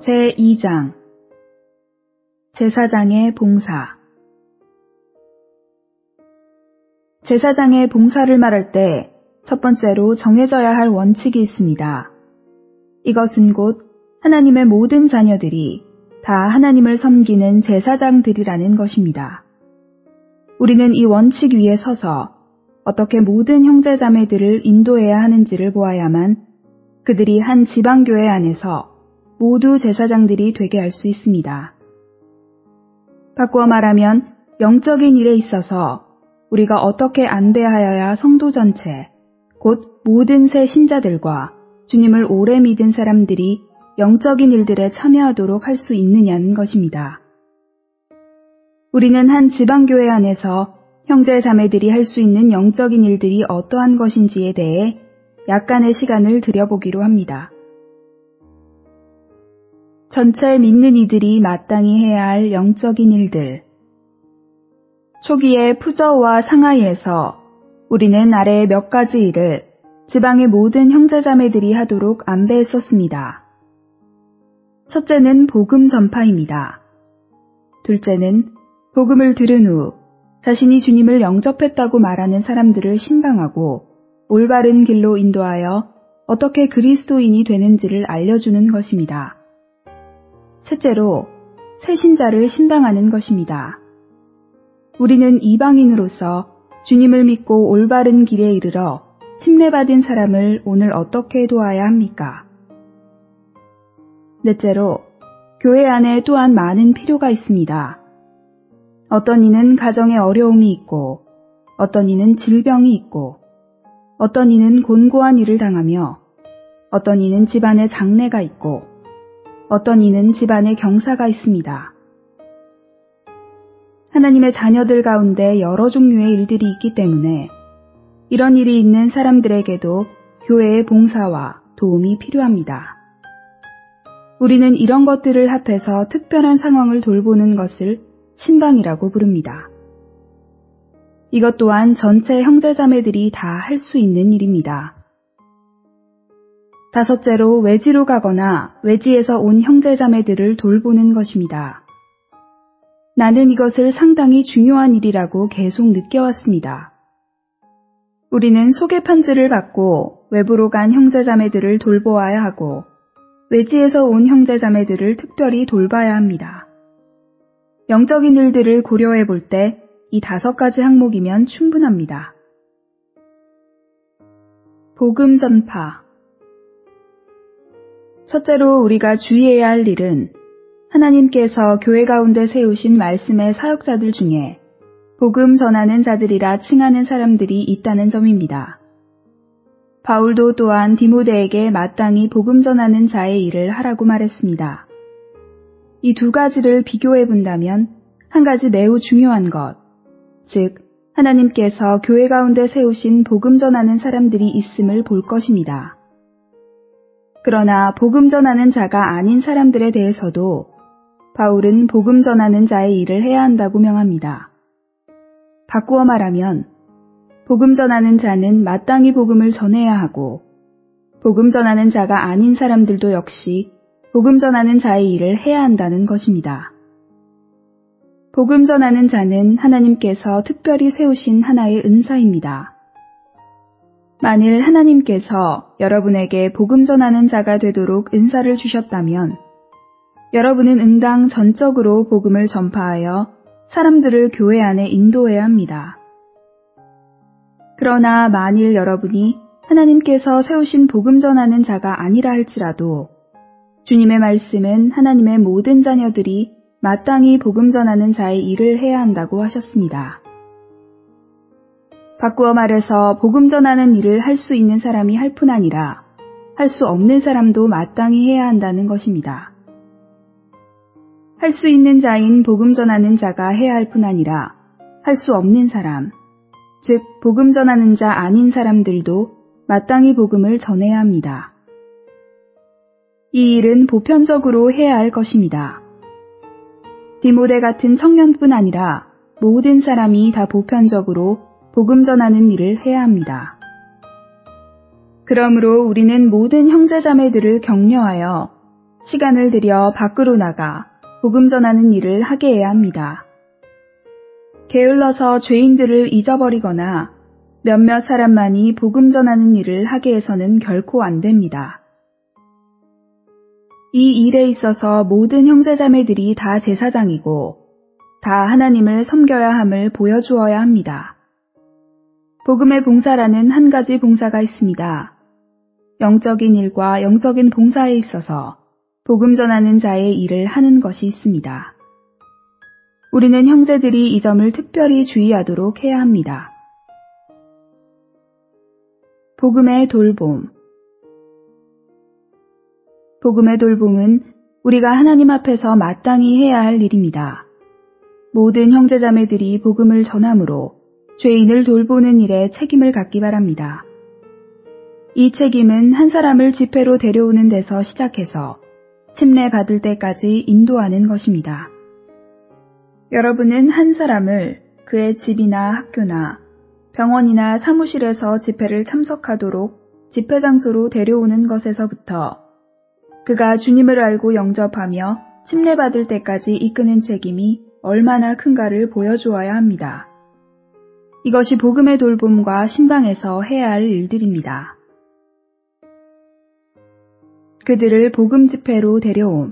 제2장 제사장의 봉사. 제사장의 봉사를 말할 때 첫 번째로 정해져야 할 원칙이 있습니다. 이것은 곧 하나님의 모든 자녀들이 다 하나님을 섬기는 제사장들이라는 것입니다. 우리는 이 원칙 위에 서서 어떻게 모든 형제자매들을 인도해야 하는지를 보아야만 그들이 한 지방교회 안에서 모두 제사장들이 되게 할 수 있습니다. 바꾸어 말하면 영적인 일에 있어서 우리가 어떻게 안배하여야 성도 전체, 곧 모든 새 신자들과 주님을 오래 믿은 사람들이 영적인 일들에 참여하도록 할 수 있느냐는 것입니다. 우리는 한 지방교회 안에서 형제 자매들이 할 수 있는 영적인 일들이 어떠한 것인지에 대해 약간의 시간을 들여보기로 합니다. 전체 믿는 이들이 마땅히 해야 할 영적인 일들. 초기에 푸저와 상하이에서 우리는 아래의 몇 가지 일을 지방의 모든 형제자매들이 하도록 안배했었습니다. 첫째는 복음 전파입니다. 둘째는 복음을 들은 후 자신이 주님을 영접했다고 말하는 사람들을 신방하고 올바른 길로 인도하여 어떻게 그리스도인이 되는지를 알려주는 것입니다. 셋째로 새신자를 신방하는 것입니다. 우리는 이방인으로서 주님을 믿고 올바른 길에 이르러 침례받은 사람을 오늘 어떻게 도와야 합니까? 넷째로 교회 안에 또한 많은 필요가 있습니다. 어떤 이는 가정에 어려움이 있고, 어떤 이는 질병이 있고, 어떤 이는 곤고한 일을 당하며, 어떤 이는 집안에 장례가 있고, 어떤 이는 집안에 경사가 있습니다. 하나님의 자녀들 가운데 여러 종류의 일들이 있기 때문에 이런 일이 있는 사람들에게도 교회의 봉사와 도움이 필요합니다. 우리는 이런 것들을 합해서 특별한 상황을 돌보는 것을 신방이라고 부릅니다. 이것 또한 전체 형제자매들이 다 할 수 있는 일입니다. 다섯째로 외지로 가거나 외지에서 온 형제자매들을 돌보는 것입니다. 나는 이것을 상당히 중요한 일이라고 계속 느껴왔습니다. 우리는 소개 편지를 받고 외부로 간 형제자매들을 돌보아야 하고 외지에서 온 형제자매들을 특별히 돌봐야 합니다. 영적인 일들을 고려해 볼 때 이 5가지 항목이면 충분합니다. 복음 전파. 첫째로 우리가 주의해야 할 일은 하나님께서 교회 가운데 세우신 말씀의 사역자들 중에 복음 전하는 자들이라 칭하는 사람들이 있다는 점입니다. 바울도 또한 디모데에게 마땅히 복음 전하는 자의 일을 하라고 말했습니다. 이 2가지를 비교해 본다면 한 가지 매우 중요한 것, 즉 하나님께서 교회 가운데 세우신 복음 전하는 사람들이 있음을 볼 것입니다. 그러나 복음 전하는 자가 아닌 사람들에 대해서도 바울은 복음 전하는 자의 일을 해야 한다고 명합니다. 바꾸어 말하면 복음 전하는 자는 마땅히 복음을 전해야 하고 복음 전하는 자가 아닌 사람들도 역시 복음 전하는 자의 일을 해야 한다는 것입니다. 복음 전하는 자는 하나님께서 특별히 세우신 하나의 은사입니다. 만일 하나님께서 여러분에게 복음 전하는 자가 되도록 은사를 주셨다면 여러분은 응당 전적으로 복음을 전파하여 사람들을 교회 안에 인도해야 합니다. 그러나 만일 여러분이 하나님께서 세우신 복음 전하는 자가 아니라 할지라도 주님의 말씀은 하나님의 모든 자녀들이 마땅히 복음 전하는 자의 일을 해야 한다고 하셨습니다. 바꾸어 말해서 복음 전하는 일을 할 수 있는 사람이 할 뿐 아니라 할 수 없는 사람도 마땅히 해야 한다는 것입니다. 할 수 있는 자인 복음 전하는 자가 해야 할 뿐 아니라 할 수 없는 사람, 즉 복음 전하는 자 아닌 사람들도 마땅히 복음을 전해야 합니다. 이 일은 보편적으로 해야 할 것입니다. 디모데 같은 청년뿐 아니라 모든 사람이 다 보편적으로 복음 전하는 일을 해야 합니다. 그러므로 우리는 모든 형제자매들을 격려하여 시간을 들여 밖으로 나가 복음 전하는 일을 하게 해야 합니다. 게을러서 죄인들을 잊어버리거나 몇몇 사람만이 복음 전하는 일을 하게 해서는 결코 안 됩니다. 이 일에 있어서 모든 형제자매들이 다 제사장이고 다 하나님을 섬겨야 함을 보여주어야 합니다. 복음의 봉사라는 한 가지 봉사가 있습니다. 영적인 일과 영적인 봉사에 있어서 복음 전하는 자의 일을 하는 것이 있습니다. 우리는 형제들이 이 점을 특별히 주의하도록 해야 합니다. 복음의 돌봄. 복음의 돌봄은 우리가 하나님 앞에서 마땅히 해야 할 일입니다. 모든 형제자매들이 복음을 전함으로 죄인을 돌보는 일에 책임을 갖기 바랍니다. 이 책임은 한 사람을 집회로 데려오는 데서 시작해서 침례받을 때까지 인도하는 것입니다. 여러분은 한 사람을 그의 집이나 학교나 병원이나 사무실에서 집회를 참석하도록 집회 장소로 데려오는 것에서부터 그가 주님을 알고 영접하며 침례받을 때까지 이끄는 책임이 얼마나 큰가를 보여주어야 합니다. 이것이 복음의 돌봄과 신방에서 해야 할 일들입니다. 그들을 복음 집회로 데려옴.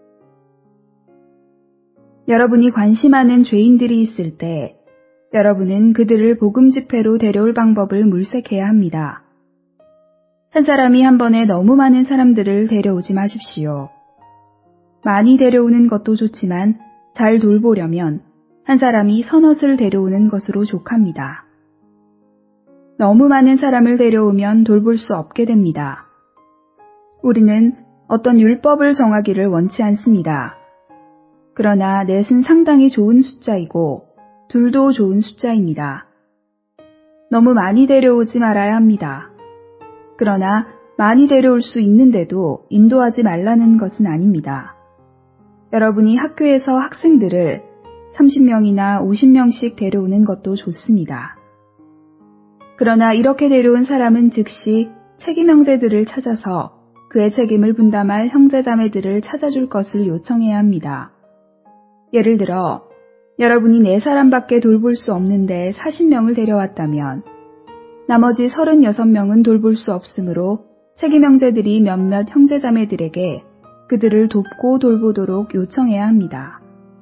여러분이 관심하는 죄인들이 있을 때 여러분은 그들을 복음 집회로 데려올 방법을 물색해야 합니다. 한 사람이 한 번에 너무 많은 사람들을 데려오지 마십시오. 많이 데려오는 것도 좋지만 잘 돌보려면 한 사람이 서넛을 데려오는 것으로 족합니다. 너무 많은 사람을 데려오면 돌볼 수 없게 됩니다. 우리는 어떤 율법을 정하기를 원치 않습니다. 그러나 넷은 상당히 좋은 숫자이고 둘도 좋은 숫자입니다. 너무 많이 데려오지 말아야 합니다. 그러나 많이 데려올 수 있는데도 인도하지 말라는 것은 아닙니다. 여러분이 학교에서 학생들을 30명이나 50명씩 데려오는 것도 좋습니다. 그러나 이렇게 데려온 사람은 즉시 책임 형제들을 찾아서 그의 책임을 분담할 형제자매들을 찾아줄 것을 요청해야 합니다. 예를 들어 여러분이 4사람밖에 돌볼 수 없는데 40명을 데려왔다면 나머지 36명은 돌볼 수 없으므로 책임 형제들이 몇몇 형제자매들에게 그들을 돕고 돌보도록 요청해야 합니다.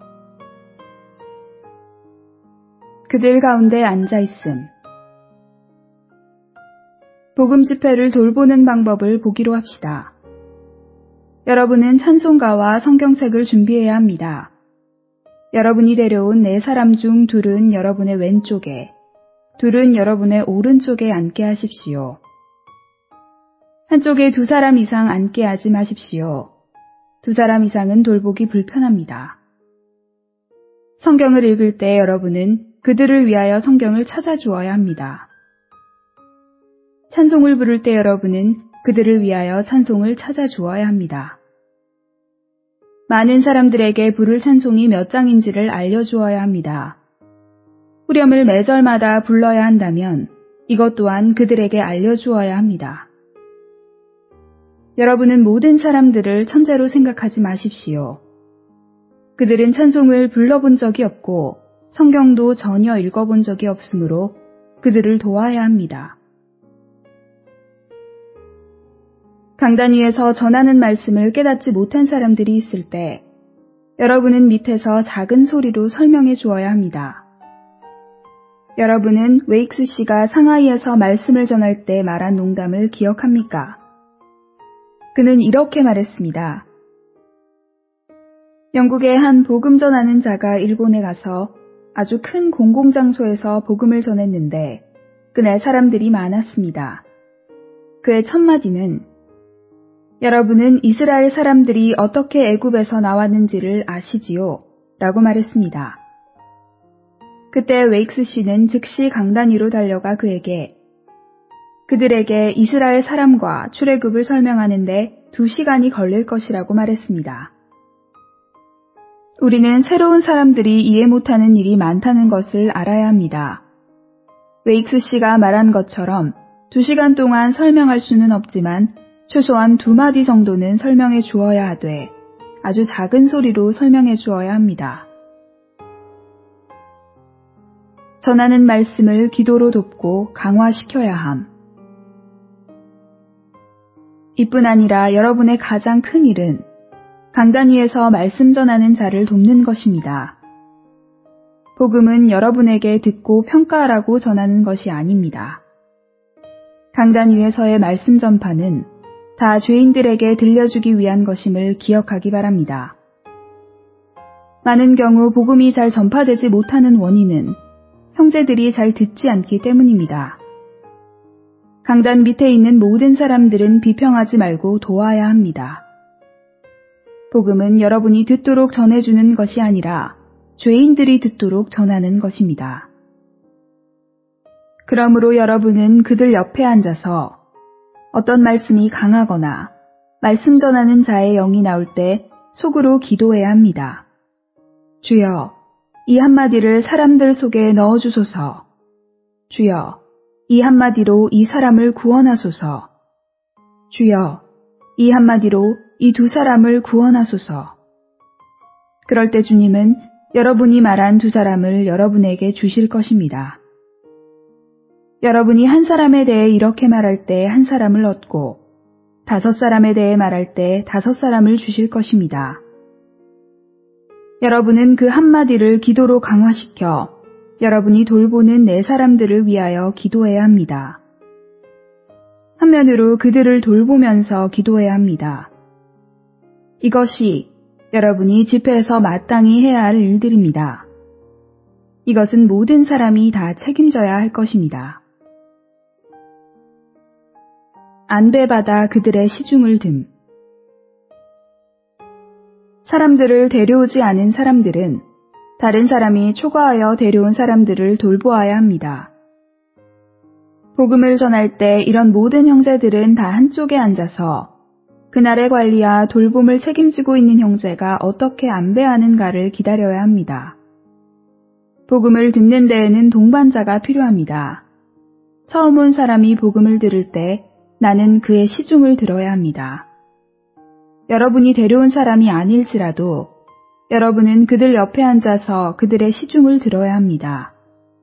그들 가운데 앉아있음. 복음 집회를 돌보는 방법을 보기로 합시다. 여러분은 찬송가와 성경책을 준비해야 합니다. 여러분이 데려온 4사람 중 2은 여러분의 왼쪽에, 2은 여러분의 오른쪽에 앉게 하십시오. 한쪽에 2사람 이상 앉게 하지 마십시오. 2사람 이상은 돌보기 불편합니다. 성경을 읽을 때 여러분은 그들을 위하여 성경을 찾아주어야 합니다. 찬송을 부를 때 여러분은 그들을 위하여 찬송을 찾아주어야 합니다. 많은 사람들에게 부를 찬송이 몇 장인지를 알려주어야 합니다. 후렴을 매절마다 불러야 한다면 이것 또한 그들에게 알려주어야 합니다. 여러분은 모든 사람들을 천재로 생각하지 마십시오. 그들은 찬송을 불러본 적이 없고 성경도 전혀 읽어본 적이 없으므로 그들을 도와야 합니다. 강단 위에서 전하는 말씀을 깨닫지 못한 사람들이 있을 때 여러분은 밑에서 작은 소리로 설명해 주어야 합니다. 여러분은 웨익스 씨가 상하이에서 말씀을 전할 때 말한 농담을 기억합니까? 그는 이렇게 말했습니다. 영국의 한 복음 전하는 자가 일본에 가서 아주 큰 공공장소에서 복음을 전했는데 그날 사람들이 많았습니다. 그의 첫 마디는 여러분은 이스라엘 사람들이 어떻게 애굽에서 나왔는지를 아시지요? 라고 말했습니다. 그때 웨익스 씨는 즉시 강단 위로 달려가 그에게 그들에게 이스라엘 사람과 출애굽을 설명하는데 2시간이 걸릴 것이라고 말했습니다. 우리는 새로운 사람들이 이해 못하는 일이 많다는 것을 알아야 합니다. 웨익스 씨가 말한 것처럼 2시간 동안 설명할 수는 없지만 최소한 2마디 정도는 설명해 주어야 하되 아주 작은 소리로 설명해 주어야 합니다. 전하는 말씀을 기도로 돕고 강화시켜야 함. 이뿐 아니라 여러분의 가장 큰 일은 강단 위에서 말씀 전하는 자를 돕는 것입니다. 복음은 여러분에게 듣고 평가하라고 전하는 것이 아닙니다. 강단 위에서의 말씀 전파는 다 죄인들에게 들려주기 위한 것임을 기억하기 바랍니다. 많은 경우 복음이 잘 전파되지 못하는 원인은 형제들이 잘 듣지 않기 때문입니다. 강단 밑에 있는 모든 사람들은 비평하지 말고 도와야 합니다. 복음은 여러분이 듣도록 전해주는 것이 아니라 죄인들이 듣도록 전하는 것입니다. 그러므로 여러분은 그들 옆에 앉아서 어떤 말씀이 강하거나 말씀 전하는 자의 영이 나올 때 속으로 기도해야 합니다. 주여, 이 한마디를 사람들 속에 넣어주소서. 주여, 이 한마디로 이 사람을 구원하소서. 주여, 이 한마디로 이 2사람을 구원하소서. 그럴 때 주님은 여러분이 말한 2사람을 여러분에게 주실 것입니다. 여러분이 한 사람에 대해 이렇게 말할 때 1사람을 얻고 5사람에 대해 말할 때 5사람을 주실 것입니다. 여러분은 그 한마디를 기도로 강화시켜 여러분이 돌보는 4사람들을 위하여 기도해야 합니다. 한면으로 그들을 돌보면서 기도해야 합니다. 이것이 여러분이 집회에서 마땅히 해야 할 일들입니다. 이것은 모든 사람이 다 책임져야 할 것입니다. 안배받아 그들의 시중을 듦. 사람들을 데려오지 않은 사람들은 다른 사람이 초과하여 데려온 사람들을 돌보아야 합니다. 복음을 전할 때 이런 모든 형제들은 다 한쪽에 앉아서 그날의 관리와 돌봄을 책임지고 있는 형제가 어떻게 안배하는가를 기다려야 합니다. 복음을 듣는 데에는 동반자가 필요합니다. 처음 온 사람이 복음을 들을 때 나는 그의 시중을 들어야 합니다. 여러분이 데려온 사람이 아닐지라도 여러분은 그들 옆에 앉아서 그들의 시중을 들어야 합니다.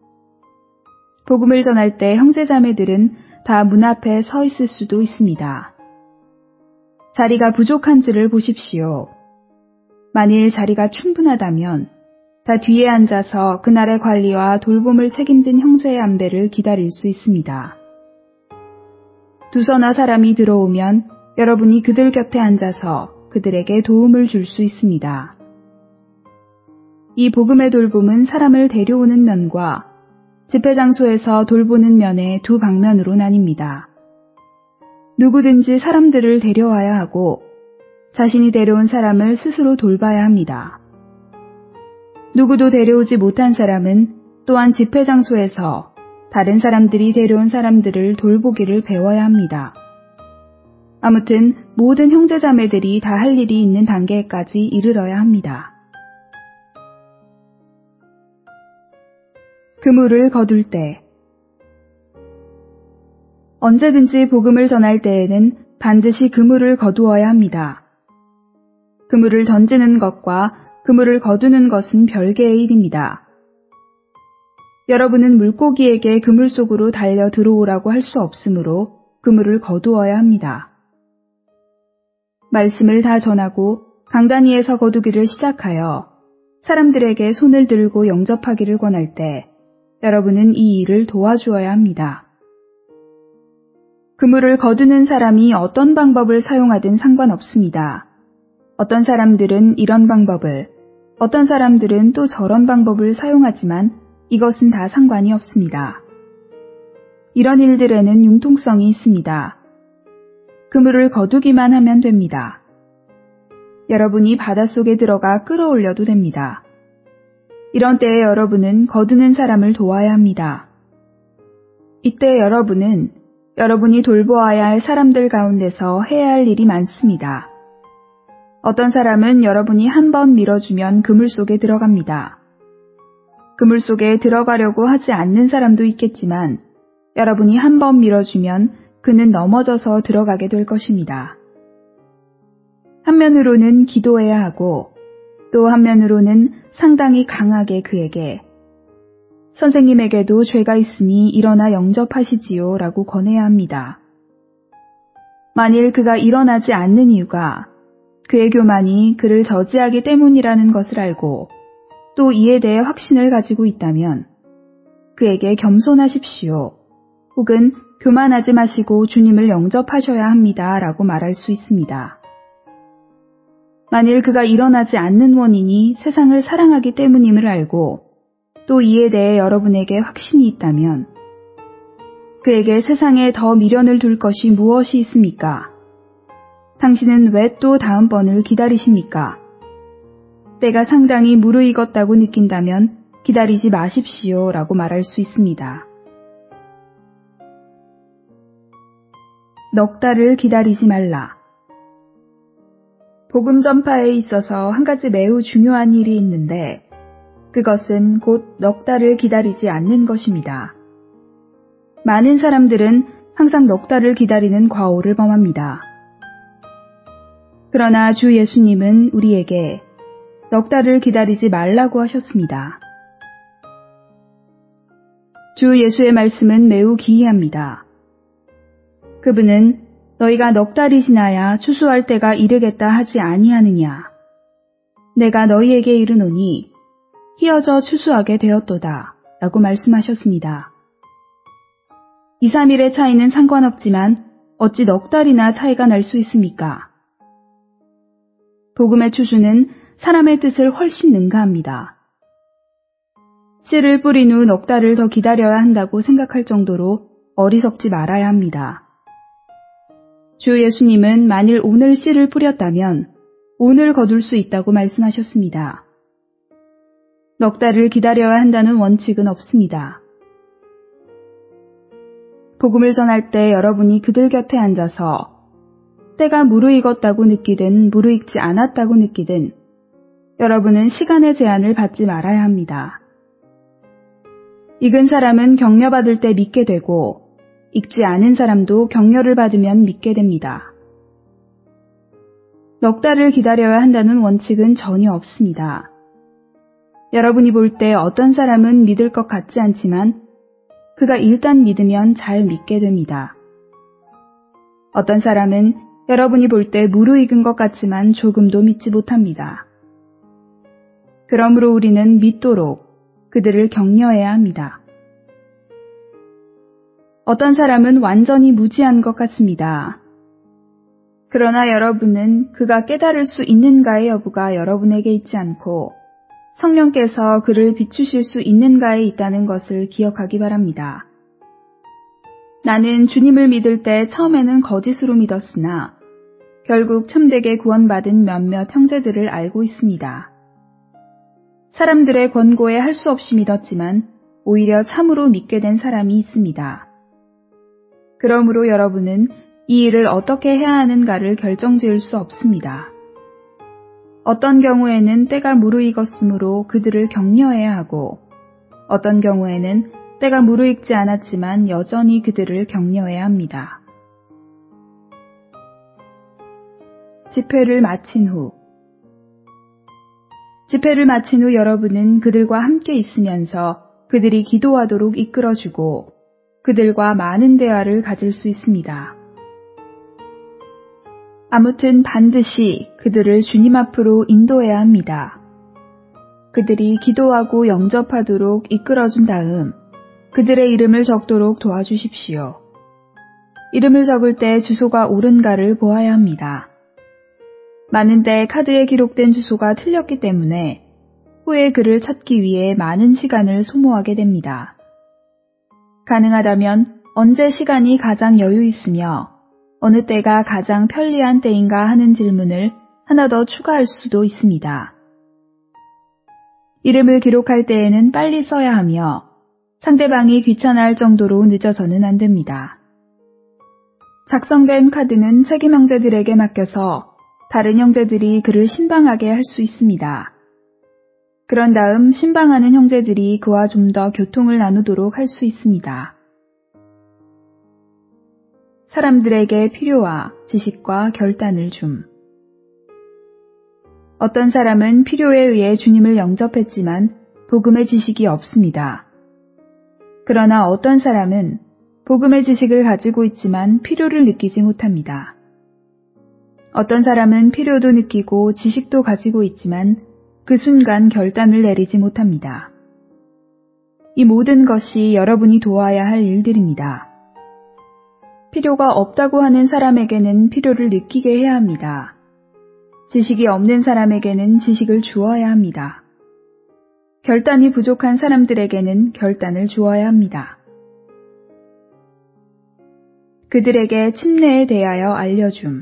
복음을 전할 때 형제자매들은 다 문 앞에 서 있을 수도 있습니다. 자리가 부족한지를 보십시오. 만일 자리가 충분하다면 다 뒤에 앉아서 그날의 관리와 돌봄을 책임진 형제의 안배를 기다릴 수 있습니다. 2서너 사람이 들어오면 여러분이 그들 곁에 앉아서 그들에게 도움을 줄 수 있습니다. 이 복음의 돌봄은 사람을 데려오는 면과 집회 장소에서 돌보는 면의 2방면으로 나뉩니다. 누구든지 사람들을 데려와야 하고 자신이 데려온 사람을 스스로 돌봐야 합니다. 누구도 데려오지 못한 사람은 또한 집회 장소에서 다른 사람들이 데려온 사람들을 돌보기를 배워야 합니다. 아무튼 모든 형제자매들이 다 할 일이 있는 단계까지 이르러야 합니다. 그물을 거둘 때. 언제든지 복음을 전할 때에는 반드시 그물을 거두어야 합니다. 그물을 던지는 것과 그물을 거두는 것은 별개의 일입니다. 여러분은 물고기에게 그물 속으로 달려 들어오라고 할 수 없으므로 그물을 거두어야 합니다. 말씀을 다 전하고 강단 위에서 거두기를 시작하여 사람들에게 손을 들고 영접하기를 권할 때 여러분은 이 일을 도와주어야 합니다. 그물을 거두는 사람이 어떤 방법을 사용하든 상관없습니다. 어떤 사람들은 이런 방법을, 어떤 사람들은 또 저런 방법을 사용하지만 이것은 다 상관이 없습니다. 이런 일들에는 융통성이 있습니다. 그물을 거두기만 하면 됩니다. 여러분이 바닷속에 들어가 끌어올려도 됩니다. 이런 때에 여러분은 거두는 사람을 도와야 합니다. 이때 여러분은 여러분이 돌보아야 할 사람들 가운데서 해야 할 일이 많습니다. 어떤 사람은 여러분이 한 번 밀어주면 그물 속에 들어갑니다. 그물 속에 들어가려고 하지 않는 사람도 있겠지만 여러분이 한 번 밀어주면 그는 넘어져서 들어가게 될 것입니다. 한면으로는 기도해야 하고 또 한면으로는 상당히 강하게 그에게 선생님에게도 죄가 있으니 일어나 영접하시지요 라고 권해야 합니다. 만일 그가 일어나지 않는 이유가 그의 교만이 그를 저지하기 때문이라는 것을 알고 또 이에 대해 확신을 가지고 있다면 그에게 겸손하십시오. 혹은 교만하지 마시고 주님을 영접하셔야 합니다 라고 말할 수 있습니다. 만일 그가 일어나지 않는 원인이 세상을 사랑하기 때문임을 알고 또 이에 대해 여러분에게 확신이 있다면 그에게 세상에 더 미련을 둘 것이 무엇이 있습니까? 당신은 왜 또 다음번을 기다리십니까? 때가 상당히 무르익었다고 느낀다면 기다리지 마십시오 라고 말할 수 있습니다. 넉 달을 기다리지 말라. 복음 전파에 있어서 한 가지 매우 중요한 일이 있는데 그것은 곧 넉 달을 기다리지 않는 것입니다. 많은 사람들은 항상 넉 달을 기다리는 과오를 범합니다. 그러나 주 예수님은 우리에게 넉 달을 기다리지 말라고 하셨습니다. 주 예수의 말씀은 매우 기이합니다. 그분은 너희가 넉 달이 지나야 추수할 때가 이르겠다 하지 아니하느냐. 내가 너희에게 이르노니 희어져 추수하게 되었도다 라고 말씀하셨습니다. 2, 3일의 차이는 상관없지만 어찌 넉 달이나 차이가 날 수 있습니까? 복음의 추수는 사람의 뜻을 훨씬 능가합니다. 씨를 뿌린 후 넉 달을 더 기다려야 한다고 생각할 정도로 어리석지 말아야 합니다. 주 예수님은 만일 오늘 씨를 뿌렸다면 오늘 거둘 수 있다고 말씀하셨습니다. 넉 달을 기다려야 한다는 원칙은 없습니다. 복음을 전할 때 여러분이 그들 곁에 앉아서 때가 무르익었다고 느끼든 무르익지 않았다고 느끼든 여러분은 시간의 제한을 받지 말아야 합니다. 익은 사람은 격려받을 때 믿게 되고 익지 않은 사람도 격려를 받으면 믿게 됩니다. 넉 달을 기다려야 한다는 원칙은 전혀 없습니다. 여러분이 볼 때 어떤 사람은 믿을 것 같지 않지만 그가 일단 믿으면 잘 믿게 됩니다. 어떤 사람은 여러분이 볼 때 무르익은 것 같지만 조금도 믿지 못합니다. 그러므로 우리는 믿도록 그들을 격려해야 합니다. 어떤 사람은 완전히 무지한 것 같습니다. 그러나 여러분은 그가 깨달을 수 있는가의 여부가 여러분에게 있지 않고 성령께서 그를 비추실 수 있는가에 있다는 것을 기억하기 바랍니다. 나는 주님을 믿을 때 처음에는 거짓으로 믿었으나 결국 참되게 구원받은 몇몇 형제들을 알고 있습니다. 사람들의 권고에 할 수 없이 믿었지만 오히려 참으로 믿게 된 사람이 있습니다. 그러므로 여러분은 이 일을 어떻게 해야 하는가를 결정지을 수 없습니다. 어떤 경우에는 때가 무르익었으므로 그들을 격려해야 하고 어떤 경우에는 때가 무르익지 않았지만 여전히 그들을 격려해야 합니다. 집회를 마친 후 여러분은 그들과 함께 있으면서 그들이 기도하도록 이끌어주고 그들과 많은 대화를 가질 수 있습니다. 아무튼 반드시 그들을 주님 앞으로 인도해야 합니다. 그들이 기도하고 영접하도록 이끌어준 다음 그들의 이름을 적도록 도와주십시오. 이름을 적을 때 주소가 옳은가를 보아야 합니다. 많은데 카드에 기록된 주소가 틀렸기 때문에 후에 그를 찾기 위해 많은 시간을 소모하게 됩니다. 가능하다면 언제 시간이 가장 여유 있으며 어느 때가 가장 편리한 때인가 하는 질문을 하나 더 추가할 수도 있습니다. 이름을 기록할 때에는 빨리 써야 하며 상대방이 귀찮아할 정도로 늦어서는 안 됩니다. 작성된 카드는 책임 형제들에게 맡겨서 다른 형제들이 그를 신방하게 할 수 있습니다. 그런 다음 신방하는 형제들이 그와 좀 더 교통을 나누도록 할 수 있습니다. 사람들에게 필요와 지식과 결단을 줌. 어떤 사람은 필요에 의해 주님을 영접했지만 복음의 지식이 없습니다. 그러나 어떤 사람은 복음의 지식을 가지고 있지만 필요를 느끼지 못합니다. 어떤 사람은 필요도 느끼고 지식도 가지고 있지만 그 순간 결단을 내리지 못합니다. 이 모든 것이 여러분이 도와야 할 일들입니다. 필요가 없다고 하는 사람에게는 필요를 느끼게 해야 합니다. 지식이 없는 사람에게는 지식을 주어야 합니다. 결단이 부족한 사람들에게는 결단을 주어야 합니다. 그들에게 침례에 대하여 알려줌.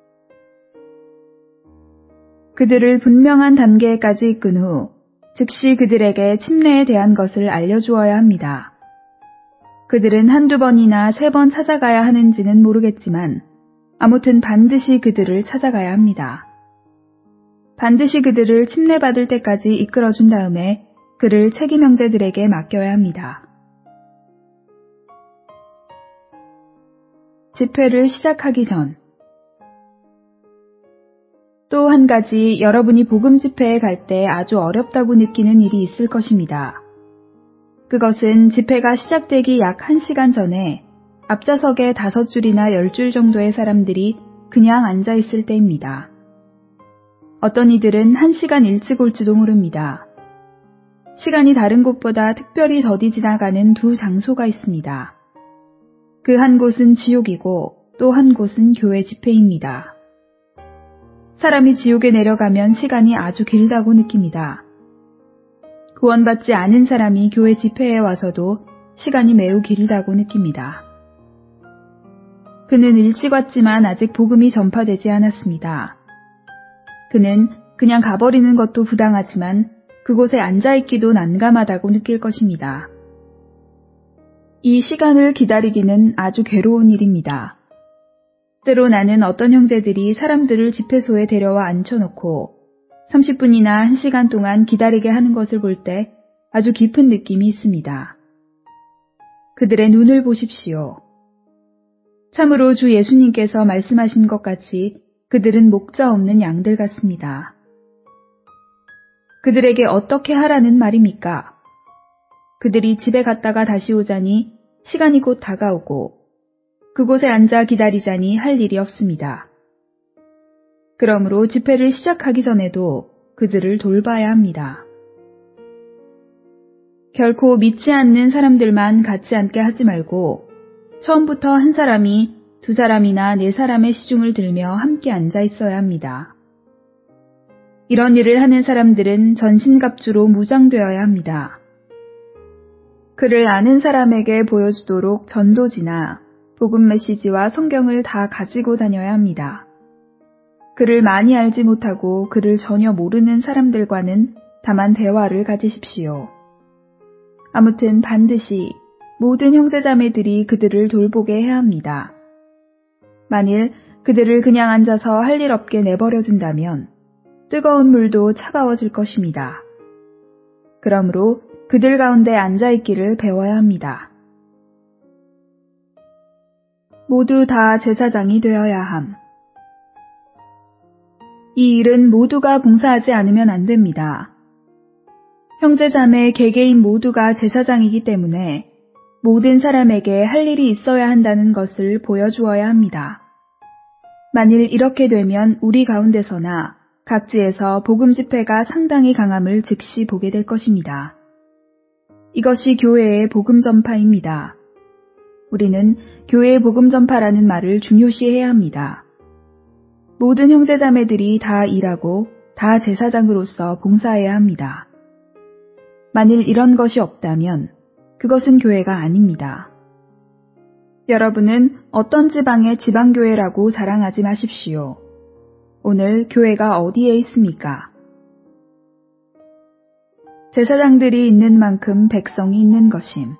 그들을 분명한 단계까지 이끈 후 즉시 그들에게 침례에 대한 것을 알려주어야 합니다. 그들은 한두 번이나 3번 찾아가야 하는지는 모르겠지만 아무튼 반드시 그들을 찾아가야 합니다. 반드시 그들을 침례받을 때까지 이끌어준 다음에 그를 책임 형제들에게 맡겨야 합니다. 집회를 시작하기 전 또 한 가지 여러분이 복음 집회에 갈 때 아주 어렵다고 느끼는 일이 있을 것입니다. 그것은 집회가 시작되기 약 1시간 전에 앞좌석에 5줄이나 10줄 정도의 사람들이 그냥 앉아 있을 때입니다. 어떤 이들은 1시간 일찍 올지도 모릅니다. 시간이 다른 곳보다 특별히 더디 지나가는 두 장소가 있습니다. 그 한 곳은 지옥이고 또 한 곳은 교회 집회입니다. 사람이 지옥에 내려가면 시간이 아주 길다고 느낍니다. 구원받지 않은 사람이 교회 집회에 와서도 시간이 매우 길다고 느낍니다. 그는 일찍 왔지만 아직 복음이 전파되지 않았습니다. 그는 그냥 가버리는 것도 부당하지만 그곳에 앉아있기도 난감하다고 느낄 것입니다. 이 시간을 기다리기는 아주 괴로운 일입니다. 때로 나는 어떤 형제들이 사람들을 집회소에 데려와 앉혀놓고 30분이나 1시간 동안 기다리게 하는 것을 볼 때 아주 깊은 느낌이 있습니다. 그들의 눈을 보십시오. 참으로 주 예수님께서 말씀하신 것 같이 그들은 목자 없는 양들 같습니다. 그들에게 어떻게 하라는 말입니까? 그들이 집에 갔다가 다시 오자니 시간이 곧 다가오고 그곳에 앉아 기다리자니 할 일이 없습니다. 그러므로 집회를 시작하기 전에도 그들을 돌봐야 합니다. 결코 믿지 않는 사람들만 같이 앉게 하지 말고 처음부터 한 사람이 2사람이나 4사람의 시중을 들며 함께 앉아 있어야 합니다. 이런 일을 하는 사람들은 전신갑주로 무장되어야 합니다. 그를 아는 사람에게 보여주도록 전도지나 복음 메시지와 성경을 다 가지고 다녀야 합니다. 그를 많이 알지 못하고 그를 전혀 모르는 사람들과는 다만 대화를 가지십시오. 아무튼 반드시 모든 형제자매들이 그들을 돌보게 해야 합니다. 만일 그들을 그냥 앉아서 할 일 없게 내버려 둔다면 뜨거운 물도 차가워질 것입니다. 그러므로 그들 가운데 앉아있기를 배워야 합니다. 모두 다 제사장이 되어야 함. 이 일은 모두가 봉사하지 않으면 안 됩니다. 형제자매 개개인 모두가 제사장이기 때문에 모든 사람에게 할 일이 있어야 한다는 것을 보여주어야 합니다. 만일 이렇게 되면 우리 가운데서나 각지에서 복음 집회가 상당히 강함을 즉시 보게 될 것입니다. 이것이 교회의 복음 전파입니다. 우리는 교회의 복음 전파라는 말을 중요시해야 합니다. 모든 형제자매들이 다 일하고 다 제사장으로서 봉사해야 합니다. 만일 이런 것이 없다면 그것은 교회가 아닙니다. 여러분은 어떤 지방의 지방교회라고 자랑하지 마십시오. 오늘 교회가 어디에 있습니까? 제사장들이 있는 만큼 백성이 있는 것임.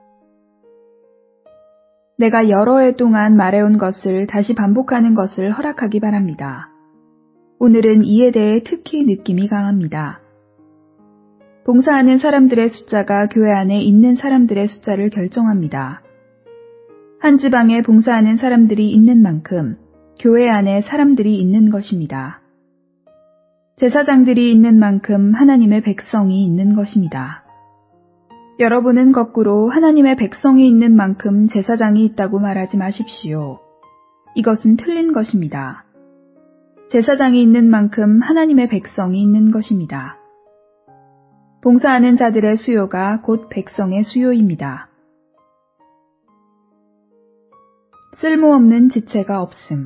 내가 여러 해 동안 말해온 것을 다시 반복하는 것을 허락하기 바랍니다. 오늘은 이에 대해 특히 느낌이 강합니다. 봉사하는 사람들의 숫자가 교회 안에 있는 사람들의 숫자를 결정합니다. 한 지방에 봉사하는 사람들이 있는 만큼 교회 안에 사람들이 있는 것입니다. 제사장들이 있는 만큼 하나님의 백성이 있는 것입니다. 여러분은 거꾸로 하나님의 백성이 있는 만큼 제사장이 있다고 말하지 마십시오. 이것은 틀린 것입니다. 제사장이 있는 만큼 하나님의 백성이 있는 것입니다. 봉사하는 자들의 수요가 곧 백성의 수요입니다. 쓸모없는 지체가 없음.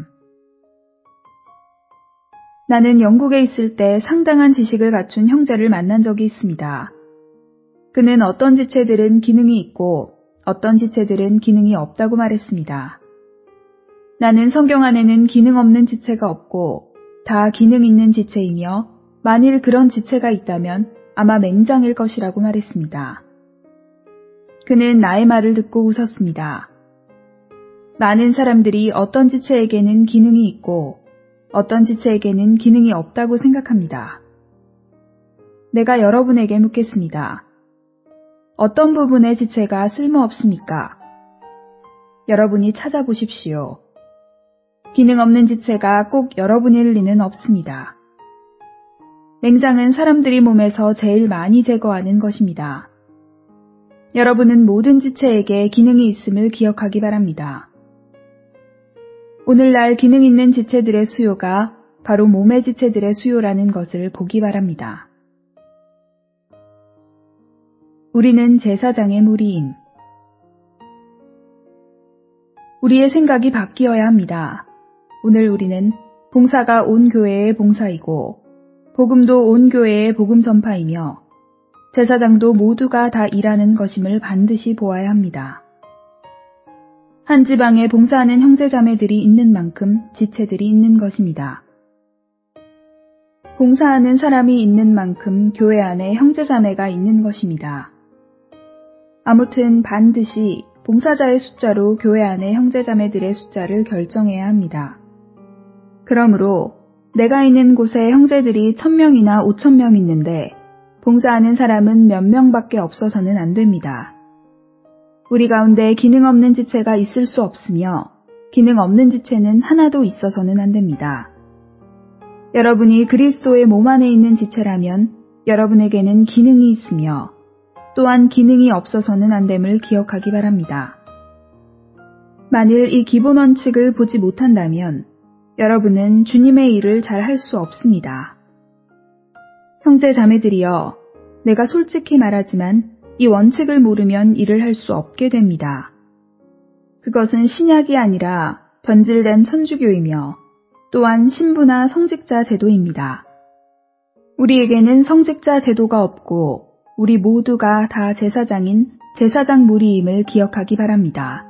나는 영국에 있을 때 상당한 지식을 갖춘 형제를 만난 적이 있습니다. 그는 어떤 지체들은 기능이 있고 어떤 지체들은 기능이 없다고 말했습니다. 나는 성경 안에는 기능 없는 지체가 없고 다 기능 있는 지체이며 만일 그런 지체가 있다면 아마 맹장일 것이라고 말했습니다. 그는 나의 말을 듣고 웃었습니다. 많은 사람들이 어떤 지체에게는 기능이 있고 어떤 지체에게는 기능이 없다고 생각합니다. 내가 여러분에게 묻겠습니다. 어떤 부분의 지체가 쓸모없습니까? 여러분이 찾아보십시오. 기능 없는 지체가 꼭 여러분일 리는 없습니다. 맹장은 사람들이 몸에서 제일 많이 제거하는 것입니다. 여러분은 모든 지체에게 기능이 있음을 기억하기 바랍니다. 오늘날 기능 있는 지체들의 수요가 바로 몸의 지체들의 수요라는 것을 보기 바랍니다. 우리는 제사장의 무리임. 우리의 생각이 바뀌어야 합니다. 오늘 우리는 봉사가 온 교회의 봉사이고 복음도 온 교회의 복음 전파이며 제사장도 모두가 다 일하는 것임을 반드시 보아야 합니다. 한 지방에 봉사하는 형제자매들이 있는 만큼 지체들이 있는 것입니다. 봉사하는 사람이 있는 만큼 교회 안에 형제자매가 있는 것입니다. 아무튼 반드시 봉사자의 숫자로 교회 안에 형제자매들의 숫자를 결정해야 합니다. 그러므로 내가 있는 곳에 형제들이 1000명이나 5000명 있는데 봉사하는 사람은 몇 명밖에 없어서는 안 됩니다. 우리 가운데 기능 없는 지체가 있을 수 없으며 기능 없는 지체는 하나도 있어서는 안 됩니다. 여러분이 그리스도의 몸 안에 있는 지체라면 여러분에게는 기능이 있으며 또한 기능이 없어서는 안 됨을 기억하기 바랍니다. 만일 이 기본 원칙을 보지 못한다면 여러분은 주님의 일을 잘 할 수 없습니다. 형제 자매들이여, 내가 솔직히 말하지만 이 원칙을 모르면 일을 할 수 없게 됩니다. 그것은 신약이 아니라 변질된 천주교이며 또한 신부나 성직자 제도입니다. 우리에게는 성직자 제도가 없고 우리 모두가 다 제사장인 제사장 무리임을 기억하기 바랍니다.